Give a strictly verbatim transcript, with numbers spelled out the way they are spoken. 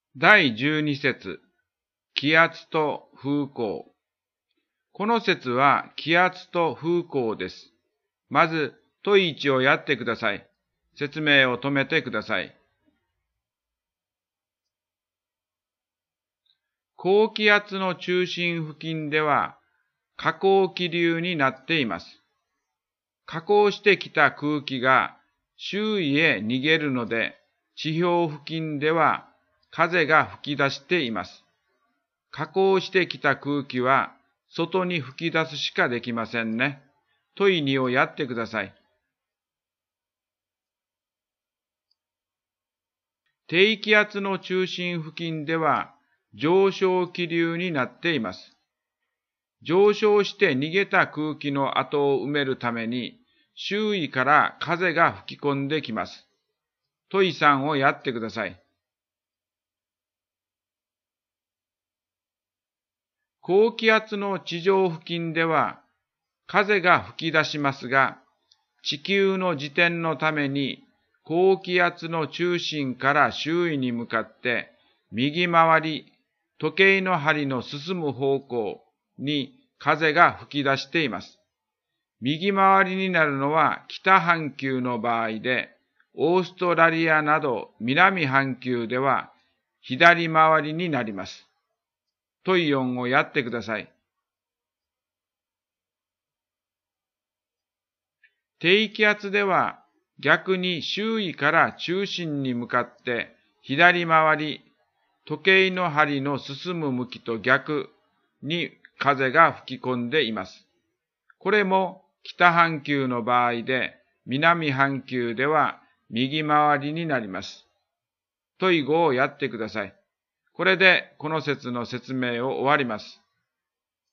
だいじゅうに節、気圧と風向。この節は気圧と風向です。まず、問いいちをやってください。説明を止めてください。高気圧の中心付近では、下降気流になっています。下降してきた空気が周囲へ逃げるので、地表付近では風が吹き出しています。下降してきた空気は外に吹き出すしかできませんね。問いにをやってください。低気圧の中心付近では上昇気流になっています。上昇して逃げた空気の跡を埋めるために周囲から風が吹き込んできます。問いさんをやってください。高気圧の地上付近では風が吹き出しますが、地球の自転のために高気圧の中心から周囲に向かって右回り、時計の針の進む方向に風が吹き出しています。右回りになるのは北半球の場合で、オーストラリアなど南半球では左回りになります。問いよんをやってください。低気圧では逆に周囲から中心に向かって左回り、時計の針の進む向きと逆に風が吹き込んでいます。これも北半球の場合で、南半球では右回りになります。問いごをやってください。これでこの節の説明を終わります。